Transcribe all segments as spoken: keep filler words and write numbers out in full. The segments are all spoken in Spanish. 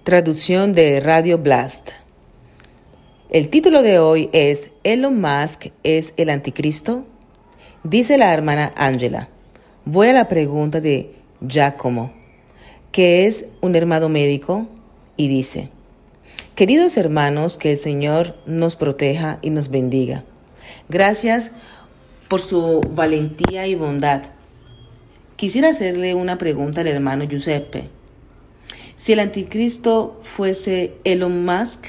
Traducción de Radio Blast. El título de hoy es ¿Elon Musk es el anticristo? Dice la hermana Angela. Voy a la pregunta de Giacomo, que es un hermano médico, y dice: queridos hermanos, que el Señor nos proteja y nos bendiga. Gracias por su valentía y bondad. Quisiera hacerle una pregunta al hermano Giuseppe. Si el anticristo fuese Elon Musk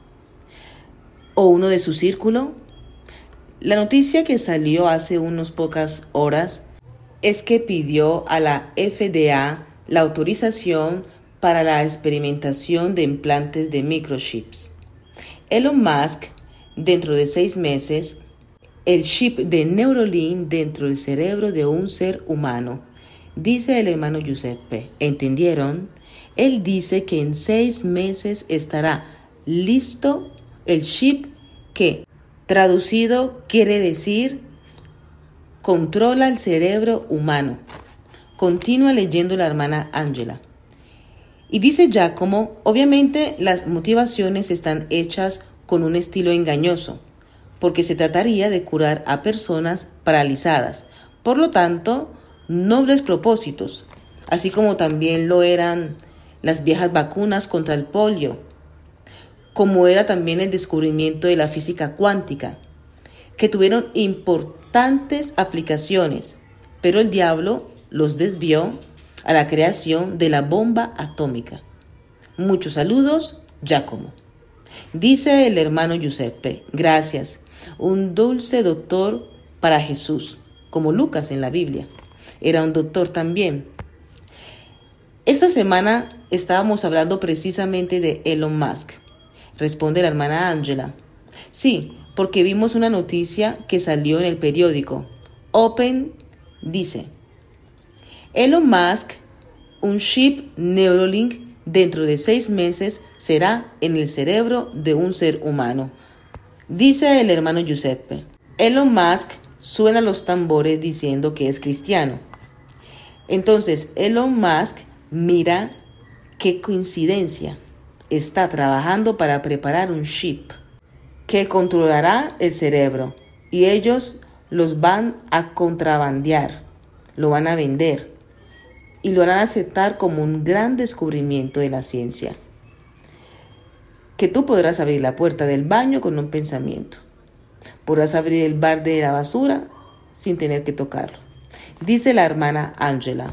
o uno de su círculo, la noticia que salió hace unas pocas horas es que pidió a la F D A la autorización para la experimentación de implantes de microchips. Elon Musk, dentro de seis meses, el chip de Neuralink dentro del cerebro de un ser humano. Dice el hermano Giuseppe, ¿entendieron? Él dice que en seis meses estará listo el chip que, traducido, quiere decir controla el cerebro humano. Continúa leyendo la hermana Angela. Y dice Giacomo, obviamente las motivaciones están hechas con un estilo engañoso, porque se trataría de curar a personas paralizadas. Por lo tanto, nobles propósitos, así como también lo eran las viejas vacunas contra el polio, como era también el descubrimiento de la física cuántica, que tuvieron importantes aplicaciones, pero el diablo los desvió a la creación de la bomba atómica. Muchos saludos, Giacomo. Dice el hermano Giuseppe, gracias, un dulce doctor para Jesús, como Lucas en la Biblia. Era un doctor también. Esta semana estábamos hablando precisamente de Elon Musk. Responde la hermana Angela. Sí, porque vimos una noticia que salió en el periódico. Open dice: Elon Musk, un chip Neuralink dentro de seis meses será en el cerebro de un ser humano. Dice el hermano Giuseppe. Elon Musk suena los tambores diciendo que es cristiano. Entonces Elon Musk, mira qué coincidencia, está trabajando para preparar un chip que controlará el cerebro y ellos los van a contrabandear, lo van a vender y lo harán aceptar como un gran descubrimiento de la ciencia. Que tú podrás abrir la puerta del baño con un pensamiento. Podrás abrir el bar de la basura sin tener que tocarlo. Dice la hermana Angela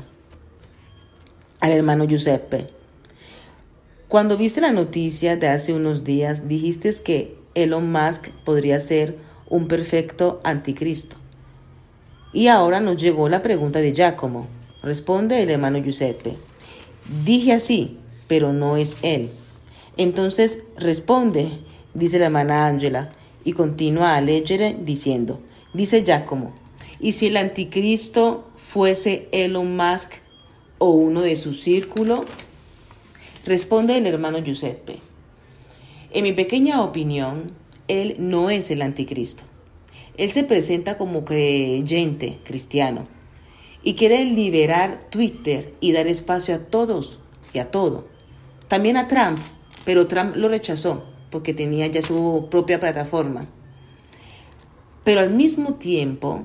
al hermano Giuseppe: cuando viste la noticia de hace unos días, dijiste que Elon Musk podría ser un perfecto anticristo. Y ahora nos llegó la pregunta de Giacomo. Responde el hermano Giuseppe: dije así, pero no es él. Entonces responde, dice la hermana Angela, y continúa a leer diciendo, dice Giacomo: ¿y si el anticristo fuese Elon Musk o uno de su círculo? Responde el hermano Giuseppe: en mi pequeña opinión, él no es el anticristo. Él se presenta como creyente cristiano y quiere liberar Twitter y dar espacio a todos y a todo. También a Trump, pero Trump lo rechazó porque tenía ya su propia plataforma. Pero al mismo tiempo,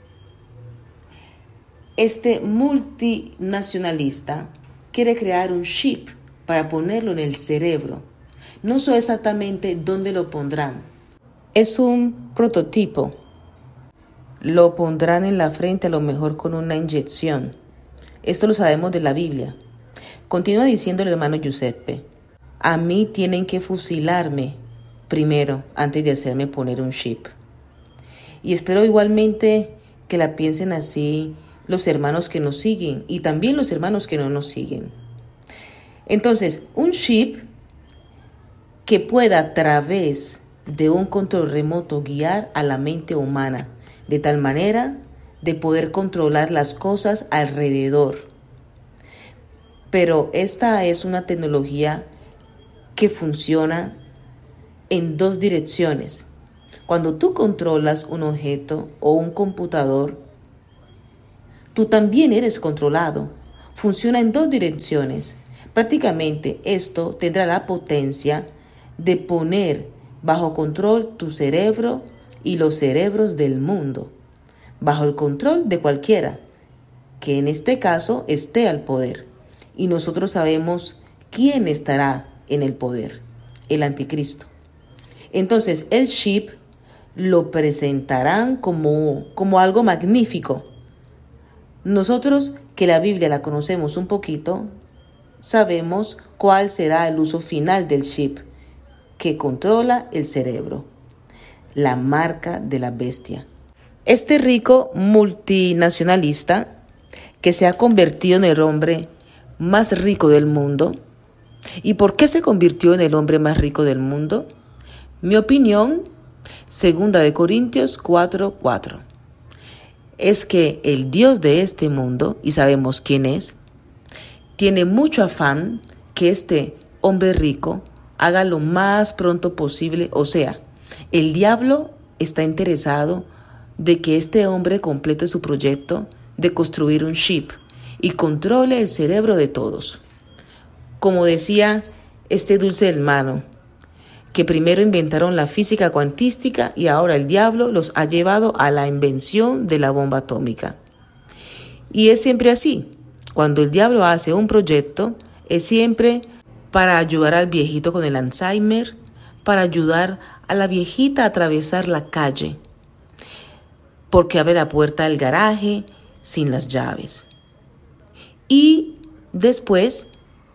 este multinacionalista quiere crear un chip para ponerlo en el cerebro. No sé exactamente dónde lo pondrán. Es un prototipo. Lo pondrán en la frente, a lo mejor con una inyección. Esto lo sabemos de la Biblia. Continúa diciendo el hermano Giuseppe: a mí tienen que fusilarme primero antes de hacerme poner un chip. Y espero igualmente que la piensen así los hermanos que nos siguen y también los hermanos que no nos siguen. Entonces, un chip que pueda a través de un control remoto guiar a la mente humana de tal manera de poder controlar las cosas alrededor. Pero esta es una tecnología que funciona en dos direcciones. Cuando tú controlas un objeto o un computador, tú también eres controlado. Funciona en dos direcciones. Prácticamente esto tendrá la potencia de poner bajo control tu cerebro y los cerebros del mundo, bajo el control de cualquiera, que en este caso esté al poder. Y nosotros sabemos quién estará en el poder: el anticristo. Entonces el chip lo presentarán como, como algo magnífico. Nosotros, que la Biblia la conocemos un poquito, sabemos cuál será el uso final del chip que controla el cerebro: la marca de la bestia. Este rico multinacionalista, que se ha convertido en el hombre más rico del mundo. ¿Y por qué se convirtió en el hombre más rico del mundo? Mi opinión, segunda de Corintios cuatro cuatro, es que el Dios de este mundo, y sabemos quién es, tiene mucho afán que este hombre rico haga lo más pronto posible. O sea, el diablo está interesado de que este hombre complete su proyecto de construir un chip y controle el cerebro de todos. Como decía este dulce hermano, que primero inventaron la física cuantística y ahora el diablo los ha llevado a la invención de la bomba atómica. Y es siempre así. Cuando el diablo hace un proyecto, es siempre para ayudar al viejito con el Alzheimer, para ayudar a la viejita a atravesar la calle, porque abre la puerta del garaje sin las llaves. Y después,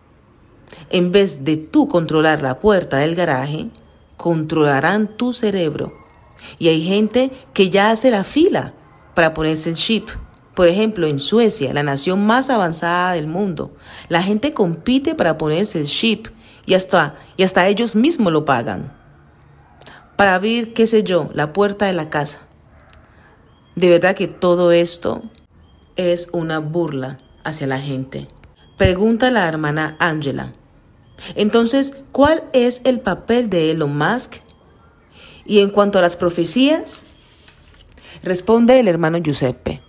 en vez de tú controlar la puerta del garaje, controlarán tu cerebro. Y hay gente que ya hace la fila para ponerse el chip. Por ejemplo, en Suecia, la nación más avanzada del mundo, la gente compite para ponerse el chip y hasta, y hasta ellos mismos lo pagan para abrir, qué sé yo, la puerta de la casa. De verdad que todo esto es una burla hacia la gente. Pregunta a la hermana Angela. Entonces, ¿cuál es el papel de Elon Musk? Y en cuanto a las profecías, responde el hermano Giuseppe.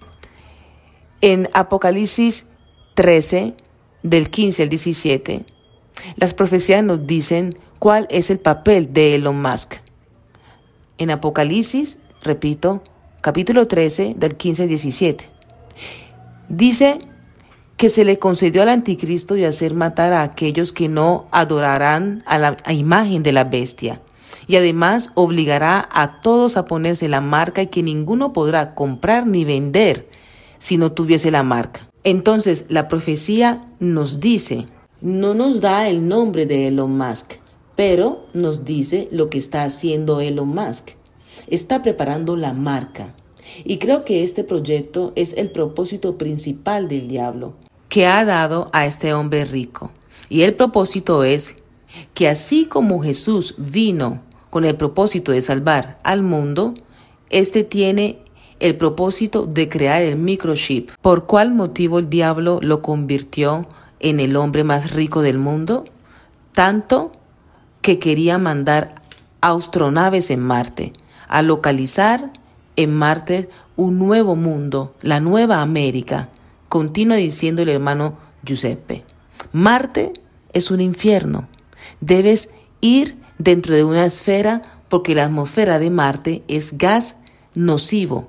En Apocalipsis trece, del quince al diecisiete, las profecías nos dicen cuál es el papel de Elon Musk. En Apocalipsis, repito, capítulo trece, del quince al diecisiete, dice que se le concedió al anticristo y hacer matar a aquellos que no adorarán a la a imagen de la bestia. Y además obligará a todos a ponerse la marca y que ninguno podrá comprar ni vender si no tuviese la marca. Entonces la profecía nos dice, no nos da el nombre de Elon Musk, pero nos dice lo que está haciendo Elon Musk. Está preparando la marca. Y creo que este proyecto es el propósito principal del diablo que ha dado a este hombre rico. Y el propósito es que así como Jesús vino con el propósito de salvar al mundo, este tiene el propósito de crear el microchip. ¿Por cuál motivo el diablo lo convirtió en el hombre más rico del mundo? Tanto que quería mandar astronaves en Marte, a localizar en Marte un nuevo mundo, la nueva América. Continúa diciendo el hermano Giuseppe. Marte es un infierno. Debes ir dentro de una esfera porque la atmósfera de Marte es gas nocivo,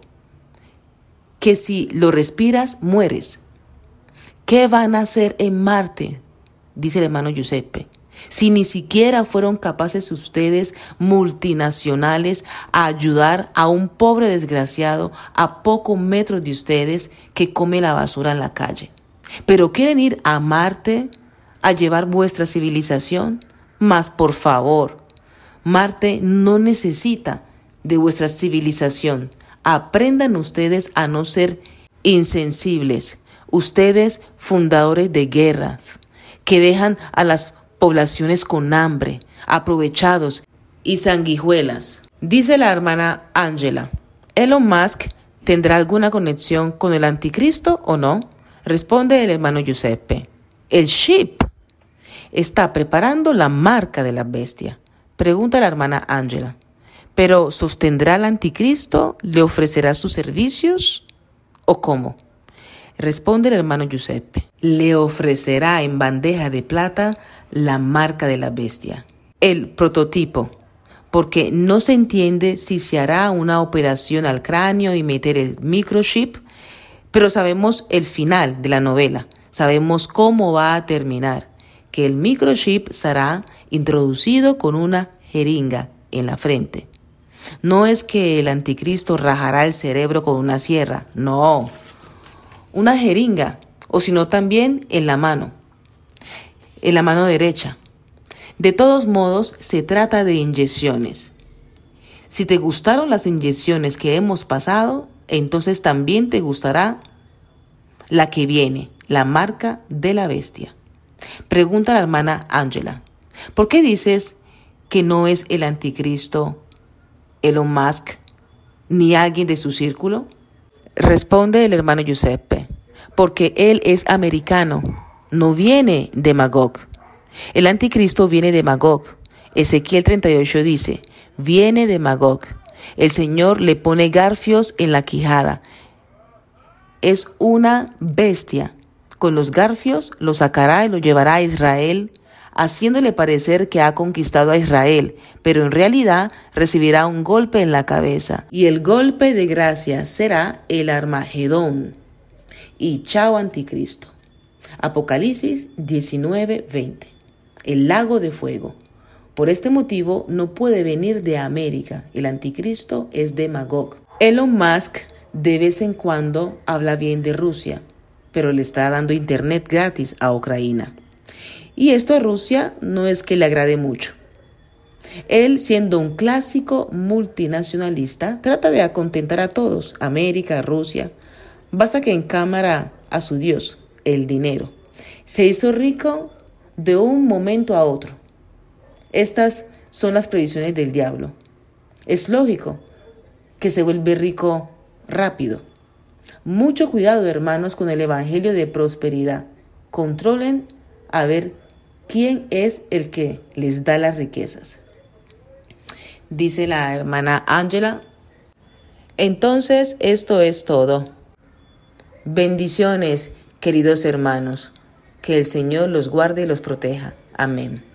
que si lo respiras mueres. ¿Qué van a hacer en Marte? Dice el hermano Giuseppe. Si ni siquiera fueron capaces ustedes, multinacionales, a ayudar a un pobre desgraciado a pocos metros de ustedes que come la basura en la calle. Pero quieren ir a Marte a llevar vuestra civilización. Mas por favor, Marte no necesita de vuestra civilización. Aprendan ustedes a no ser insensibles. Ustedes, fundadores de guerras, que dejan a las poblaciones con hambre, aprovechados y sanguijuelas. Dice la hermana Angela, ¿Elon Musk tendrá alguna conexión con el anticristo o no? Responde el hermano Giuseppe. El chip está preparando la marca de la bestia. Pregunta la hermana Angela. ¿Pero sostendrá al anticristo? ¿Le ofrecerá sus servicios? ¿O cómo? Responde el hermano Giuseppe. Le ofrecerá en bandeja de plata la marca de la bestia, el prototipo, porque no se entiende si se hará una operación al cráneo y meter el microchip, pero sabemos el final de la novela, sabemos cómo va a terminar, que el microchip será introducido con una jeringa en la frente. No es que el anticristo rajará el cerebro con una sierra, no, una jeringa, o sino también en la mano, en la mano derecha. De todos modos, se trata de inyecciones. Si te gustaron las inyecciones que hemos pasado, entonces también te gustará la que viene, la marca de la bestia. Pregunta a la hermana Angela, ¿por qué dices que no es el anticristo Elon Musk ni alguien de su círculo? Responde el hermano Giuseppe, porque él es americano, no viene de Magog. El anticristo viene de Magog. Ezequiel treinta y ocho dice, viene de Magog. El Señor le pone garfios en la quijada. Es una bestia. Con los garfios lo sacará y lo llevará a Israel, haciéndole parecer que ha conquistado a Israel, pero en realidad recibirá un golpe en la cabeza. Y el golpe de gracia será el Armagedón. Y chao anticristo. Apocalipsis diecinueve veinte. El lago de fuego. Por este motivo no puede venir de América. El anticristo es de Magog. Elon Musk de vez en cuando habla bien de Rusia, pero le está dando internet gratis a Ucrania. Y esto a Rusia no es que le agrade mucho. Él, siendo un clásico multinacionalista, trata de acontentar a todos, América, Rusia. Basta que encámara a su Dios, el dinero. Se hizo rico de un momento a otro. Estas son las previsiones del diablo. Es lógico que se vuelve rico rápido. Mucho cuidado, hermanos, con el evangelio de prosperidad. Controlen a ver quién es el que les da las riquezas. Dice la hermana Angela. Entonces, esto es todo. Bendiciones, queridos hermanos. Que el Señor los guarde y los proteja. Amén.